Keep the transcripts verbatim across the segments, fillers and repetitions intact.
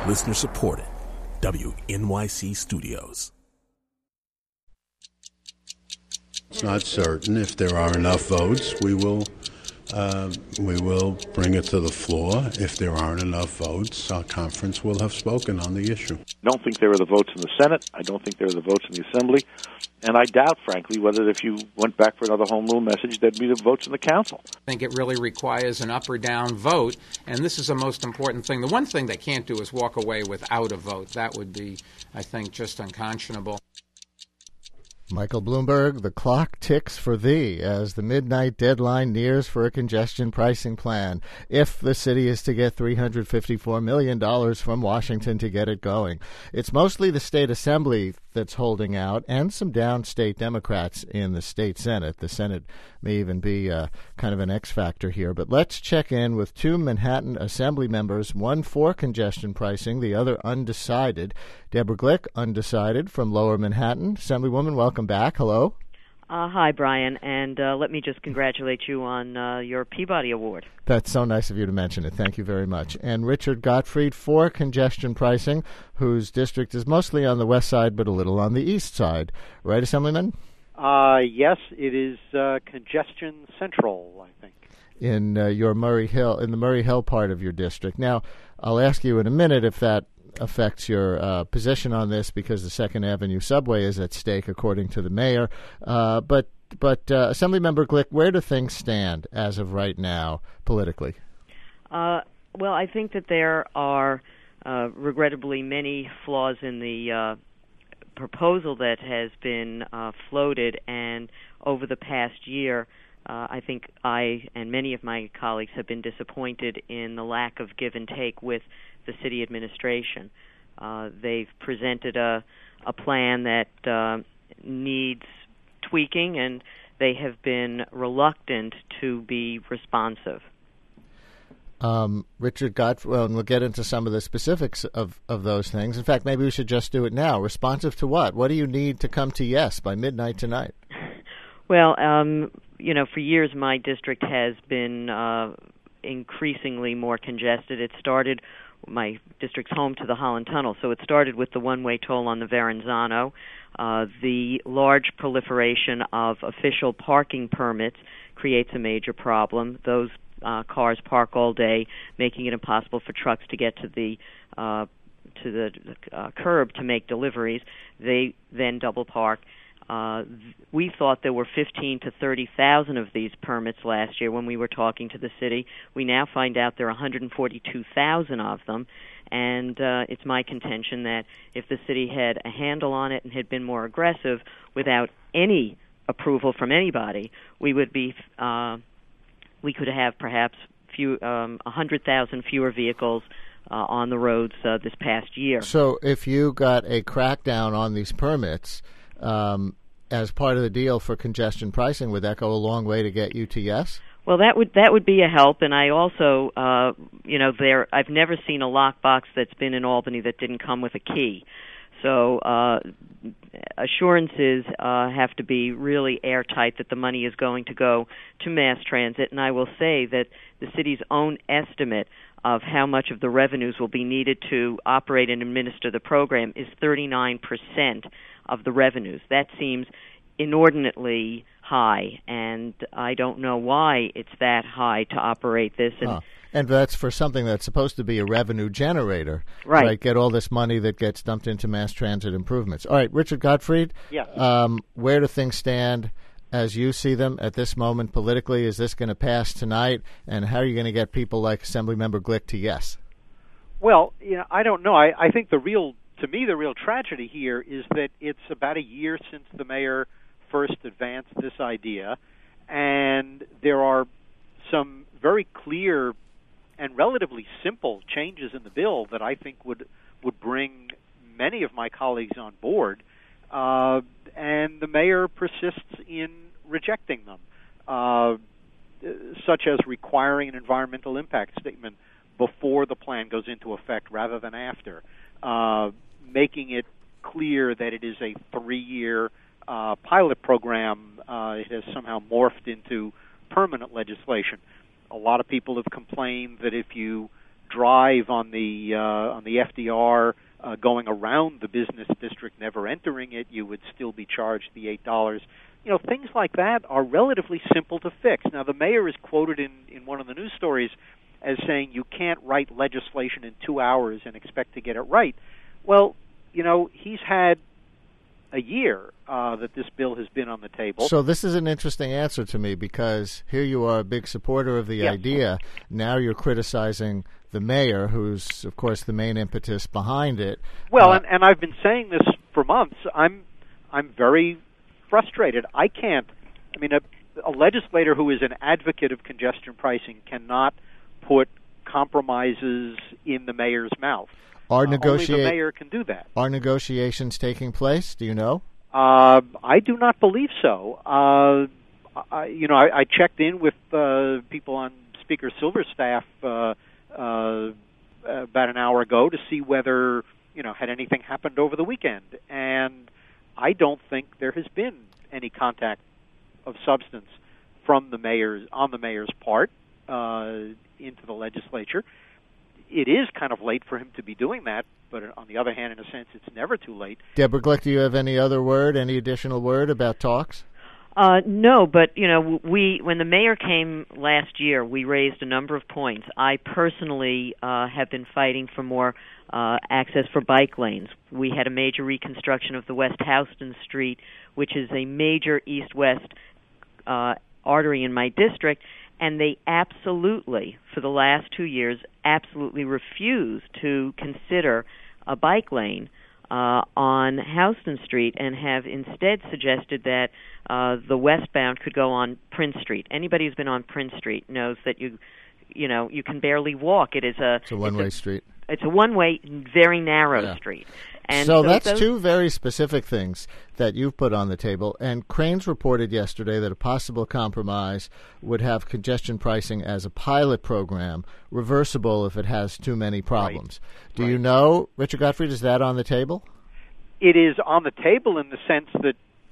Listener supported. W N Y C Studios. It's not certain. If there are enough votes, we will uh, we will bring it to the floor. If there aren't enough votes, our conference will have spoken on the issue. I don't think there are the votes in the Senate. I don't think there are the votes in the Assembly. And I doubt, frankly, whether if you went back for another home rule message, there'd be the votes in the council. I think it really requires an up or down vote, and this is the most important thing. The one thing they can't do is walk away without a vote. That would be, I think, just unconscionable. Michael Bloomberg, the clock ticks for thee as the midnight deadline nears for a congestion pricing plan, if the city is to get three hundred fifty-four million dollars from Washington to get it going. It's mostly the state assembly that's holding out and some downstate Democrats in the state Senate. The Senate may even be uh, kind of an X factor here. But let's check in with two Manhattan Assembly members, one for congestion pricing, the other undecided. Deborah Glick, undecided from Lower Manhattan. Assemblywoman, welcome back. Hello. Uh, hi, Brian, and uh, let me just congratulate you on uh, your Peabody Award. That's so nice of you to mention it. Thank you very much. And Richard Gottfried for congestion pricing, whose district is mostly on the west side but a little on the east side. Right, Assemblyman? Uh, yes, it is uh, congestion central, I think. In uh, your Murray Hill, in the Murray Hill part of your district. Now, I'll ask you in a minute if that affects your uh, position on this, because the Second Avenue subway is at stake, according to the mayor. Uh, but, but uh, Assemblymember Glick, where do things stand as of right now politically? Uh, well, I think that there are uh, regrettably many flaws in the uh, proposal that has been uh, floated, and over the past year, uh, I think I and many of my colleagues have been disappointed in the lack of give and take with the city administration. Uh, they've presented a, a plan that uh, needs tweaking, and they have been reluctant to be responsive. Um, Richard Gottfried, well, and we'll get into some of the specifics of, of those things. In fact, maybe we should just do it now. Responsive to what? What do you need to come to yes by midnight tonight? Well, um, you know, for years my district has been uh, increasingly more congested. It started, my district's home to the Holland Tunnel, so it started with the one-way toll on the Verrazano. Uh, the large proliferation of official parking permits creates a major problem. Those uh, cars park all day, making it impossible for trucks to get to the uh, to the uh, curb to make deliveries. They then double park. Uh, we thought there were fifteen to thirty thousand of these permits last year when we were talking to the city. We now find out there are one hundred forty-two thousand of them, and uh, it's my contention that if the city had a handle on it and had been more aggressive without any approval from anybody, we would be uh, we could have perhaps few um, one hundred thousand fewer vehicles uh, on the roads uh, this past year. So if you got a crackdown on these permits, Um, as part of the deal for congestion pricing, would that go a long way to get you to yes? Well, that would that would be a help, and I also, uh, you know, there I've never seen a lockbox that's been in Albany that didn't come with a key. So uh, assurances uh, have to be really airtight that the money is going to go to mass transit, and I will say that the city's own estimate of how much of the revenues will be needed to operate and administer the program is thirty-nine percent of the revenues. That seems inordinately high, and I don't know why it's that high to operate this. And, huh. and that's for something that's supposed to be a revenue generator, right? right? Get all this money that gets dumped into mass transit improvements. All right, Richard Gottfried, yeah. um, where do things stand as you see them at this moment politically? Is this going to pass tonight, and how are you going to get people like Assemblymember Glick to yes? Well, you know, I don't know. I, I think the real To me, the real tragedy here is that it's about a year since the mayor first advanced this idea, and there are some very clear and relatively simple changes in the bill that I think would would bring many of my colleagues on board, uh, and the mayor persists in rejecting them, uh, such as requiring an environmental impact statement before the plan goes into effect rather than after, uh, making it clear that it is a three-year uh, pilot program. Uh, it has somehow morphed into permanent legislation. A lot of people have complained that if you drive on the uh, on the F D R uh, going around the business district, never entering it, you would still be charged the eight dollars. You know, things like that are relatively simple to fix. Now, the mayor is quoted in, in one of the news stories as saying you can't write legislation in two hours and expect to get it right. Well, you know, he's had a year uh, that this bill has been on the table. So this is an interesting answer to me, because here you are a big supporter of the yes. idea. Now you're criticizing the mayor, who's, of course, the main impetus behind it. Well, uh, and, and I've been saying this for months. I'm I'm very frustrated. I can't, I mean, a, a legislator who is an advocate of congestion pricing cannot put compromises in the mayor's mouth. Are uh, negotia- only the mayor can do that. Are negotiations taking place? Do you know? Uh, I do not believe so. Uh, I, you know, I, I checked in with uh, people on Speaker Silver's staff uh, uh, about an hour ago to see whether, you know, had anything happened over the weekend, and I don't think there has been any contact of substance from the mayor's on the mayor's part uh, into the legislature. It is kind of late for him to be doing that, but on the other hand, in a sense, it's never too late. Deborah Glick, do you have any other word, any additional word about talks? Uh, no, but, you know, we when the mayor came last year, we raised a number of points. I personally uh, have been fighting for more uh, access for bike lanes. We had a major reconstruction of the West Houston Street, which is a major east-west uh, artery in my district, and they absolutely, for the last two years, absolutely refused to consider a bike lane uh, on Houston Street, and have instead suggested that uh, the westbound could go on Prince Street. Anybody who's been on Prince Street knows that you, you know, you can barely walk. It is a it's a one-way it's a, street. It's a one-way, very narrow yeah. street. And so, so that's those, two very specific things that you've put on the table. And Crain's reported yesterday that a possible compromise would have congestion pricing as a pilot program, reversible if it has too many problems. Right. Do right. you know, Richard Gottfried, is that on the table? It is on the table in the sense that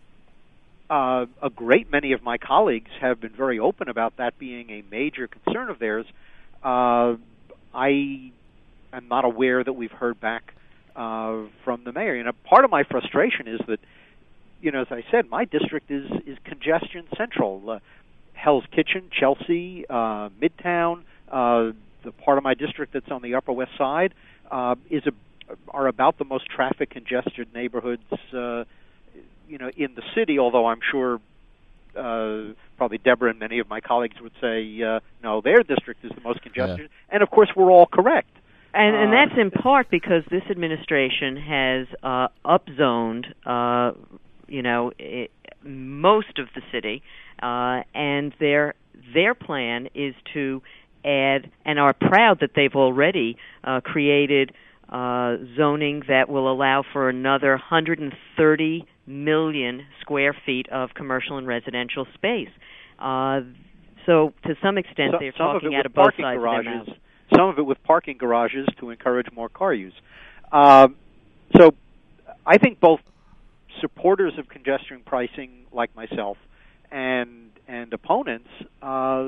uh, a great many of my colleagues have been very open about that being a major concern of theirs. Uh, I am not aware that we've heard back Uh, from the mayor. And a part of my frustration is that, you know, as I said, my district is, is congestion central. Uh, Hell's Kitchen, Chelsea, uh, Midtown, uh, the part of my district that's on the Upper West Side uh, is a, are about the most traffic congested neighborhoods, uh, you know, in the city. Although I'm sure uh, probably Deborah and many of my colleagues would say, uh, no, their district is the most congested. Yeah. And of course, we're all correct. And, and that's in part because this administration has uh, upzoned, uh, you know, it, most of the city, uh, and their their plan is to add, and are proud that they've already uh, created uh, zoning that will allow for another one hundred thirty million square feet of commercial and residential space. Uh, so, to some extent, so, they're some talking of it out with of both parking sides garages. of their mouth. Some of it with parking garages to encourage more car use. Uh, so I think both supporters of congestion pricing, like myself, and and opponents uh,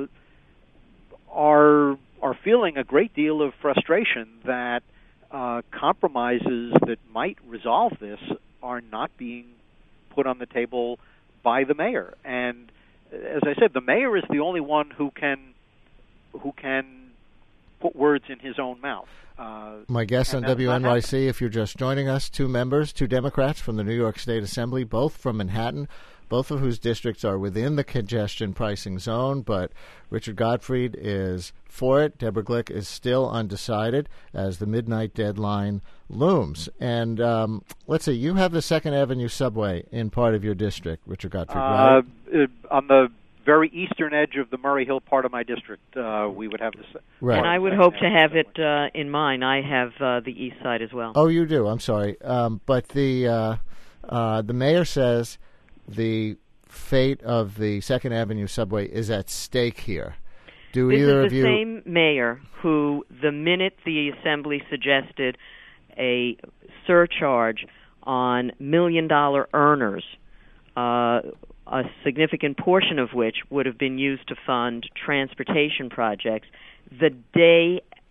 are are feeling a great deal of frustration that uh, compromises that might resolve this are not being put on the table by the mayor. And as I said, the mayor is the only one who can who can put words in his own mouth. Uh, My guests on W N Y C, if you're just joining us, two members, two Democrats from the New York State Assembly, both from Manhattan, both of whose districts are within the congestion pricing zone, but Richard Gottfried is for it. Deborah Glick is still undecided as the midnight deadline looms. And um, let's see, you have the Second Avenue subway in part of your district, Richard Gottfried, right? Uh, on the very eastern edge of the Murray Hill part of my district, uh, we would have this. Right. And I would hope to have it uh, in mine. I have uh, the east side as well. Oh, you do? I'm sorry. Um, but the uh, uh, the mayor says the fate of the Second Avenue subway is at stake here. Do this either is of the you... same mayor who, the minute the Assembly suggested a surcharge on million-dollar earners, uh, a significant portion of which would have been used to fund transportation projects, the day it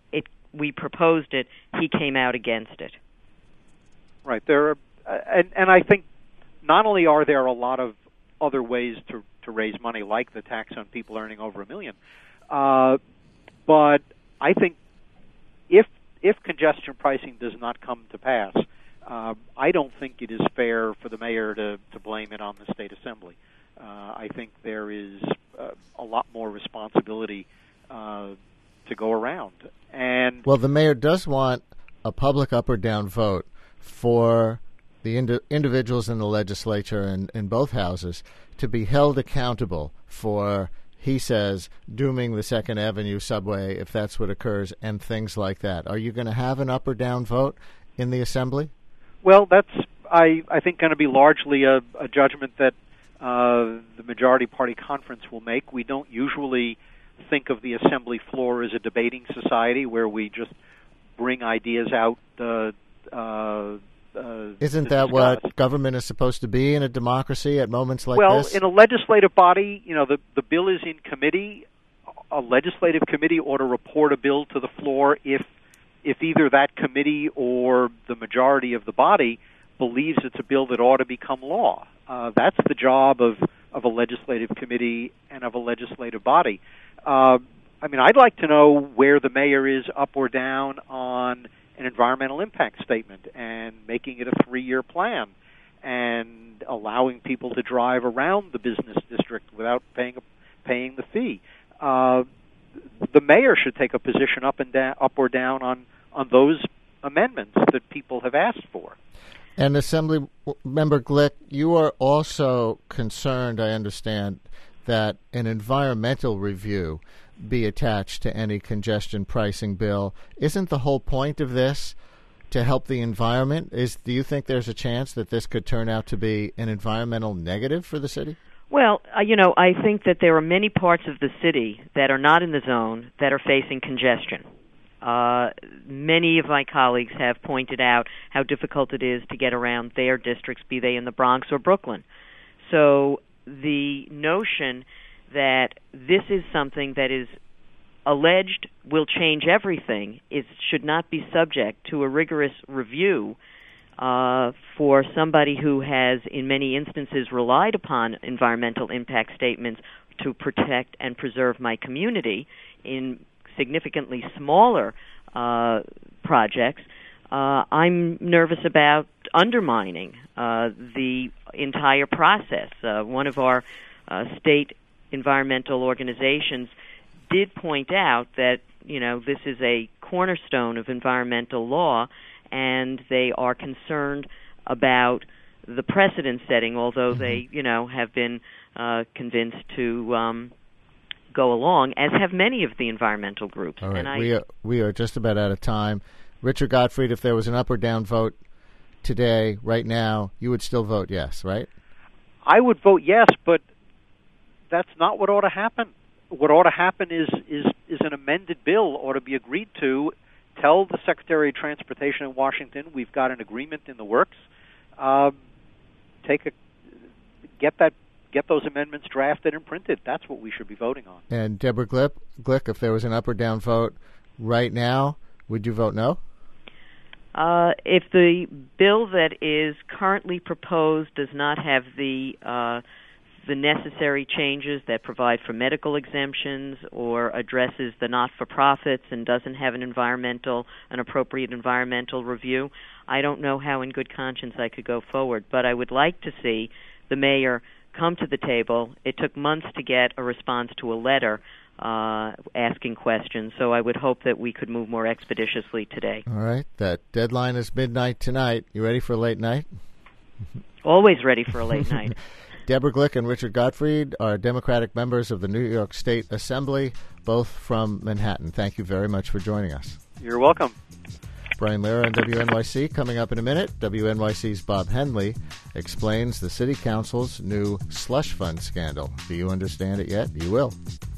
we proposed it, he came out against it. Right. There are, uh, and, and I think not only are there a lot of other ways to, to raise money, like the tax on people earning over a million, uh, but I think if if congestion pricing does not come to pass, uh, I don't think it is fair for the mayor to, to blame it on the state assembly. Uh, I think there is uh, a lot more responsibility uh, to go around. And well, the mayor does want a public up or down vote for the indi- individuals in the legislature and in both houses to be held accountable for, he says, dooming the Second Avenue subway if that's what occurs and things like that. Are you going to have an up or down vote in the assembly? Well, that's, I, I think, going to be largely a, a judgment that uh, the majority party conference will make. We don't usually think of the assembly floor as a debating society where we just bring ideas out. Uh, uh, uh, Isn't that what government is supposed to be in a democracy at moments like well, this? Well, in a legislative body, you know, the, the bill is in committee. A legislative committee ought to report a bill to the floor if if either that committee or the majority of the body believes it's a bill that ought to become law. Uh, that's the job of, of a legislative committee and of a legislative body. Uh, I mean, I'd like to know where the mayor is up or down on an environmental impact statement and making it a three-year plan and allowing people to drive around the business district without paying paying the fee. Uh, the mayor should take a position up and down, up or down on, on those amendments that people have asked for. And Assembly Member Glick, you are also concerned, I understand, that an environmental review be attached to any congestion pricing bill. Isn't the whole point of this to help the environment? Is do you think there's a chance that this could turn out to be an environmental negative for the city? Well, uh, you know, I think that there are many parts of the city that are not in the zone that are facing congestion. Uh, many of my colleagues have pointed out how difficult it is to get around their districts, be they in the Bronx or Brooklyn. So the notion that this is something that is alleged will change everything is should not be subject to a rigorous review uh, for somebody who has, in many instances, relied upon environmental impact statements to protect and preserve my community in significantly smaller uh, projects. Uh, I'm nervous about undermining uh, the entire process. Uh, one of our uh, state environmental organizations did point out that, you know, this is a cornerstone of environmental law, and they are concerned about the precedent setting, although mm-hmm. they, you know, have been uh, convinced to um, go along, as have many of the environmental groups. All right, and I, we are we are just about out of time. Richard Gottfried, if there was an up or down vote today, right now, you would still vote yes, right? I would vote yes, but that's not what ought to happen. What ought to happen is is is an amended bill ought to be agreed to. Tell the Secretary of Transportation in Washington we've got an agreement in the works. Uh, take a get that get those amendments drafted and printed. That's what we should be voting on. And Deborah Glick, Glick, if there was an up or down vote right now, would you vote no? Uh, if the bill that is currently proposed does not have the uh, the necessary changes that provide for medical exemptions or addresses the not-for-profits and doesn't have an environmental, an appropriate environmental review, I don't know how in good conscience I could go forward. But I would like to see the mayor come to the table. It took months to get a response to a letter uh, asking questions, so I would hope that we could move more expeditiously today. All right. That deadline is midnight tonight. You ready for a late night? Always ready for a late night. Deborah Glick and Richard Gottfried are Democratic members of the New York State Assembly, both from Manhattan. Thank you very much for joining us. You're welcome. Brian Lehrer on W N Y C. Coming up in a minute, W N Y C's Bob Henley explains the City Council's new slush fund scandal. Do you understand it yet? You will.